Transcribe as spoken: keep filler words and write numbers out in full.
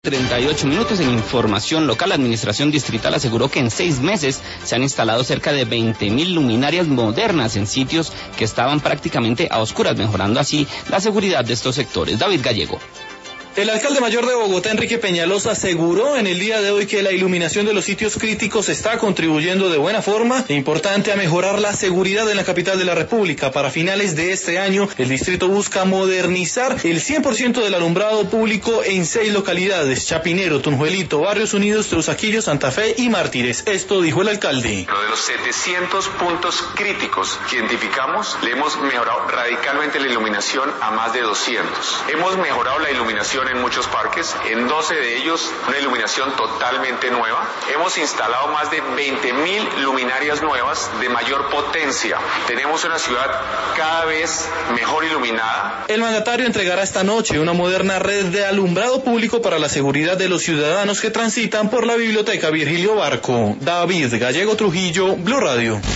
treinta y ocho minutos. En información local, la administración distrital aseguró que en seis meses se han instalado cerca de veinte mil luminarias modernas en sitios que estaban prácticamente a oscuras, mejorando así la seguridad de estos sectores. David Gallego. El alcalde mayor de Bogotá, Enrique Peñalosa, aseguró en el día de hoy que la iluminación de los sitios críticos está contribuyendo de buena forma e importante a mejorar la seguridad en la capital de la República. Para finales de este año, el distrito busca modernizar el cien por ciento del alumbrado público en seis localidades: Chapinero, Tunjuelito, Barrios Unidos, Teusaquillo, Santa Fe y Mártires. Esto dijo el alcalde. Lo de los setecientos puntos críticos que identificamos, le hemos mejorado radicalmente la iluminación a más de doscientos. Hemos mejorado la iluminación en muchos parques, en doce de ellos una iluminación totalmente nueva. Hemos instalado más de veinte mil luminarias nuevas de mayor potencia. Tenemos una ciudad cada vez mejor iluminada. El mandatario entregará esta noche una moderna red de alumbrado público para la seguridad de los ciudadanos que transitan por la biblioteca Virgilio Barco. David Gallego Trujillo, Blue Radio.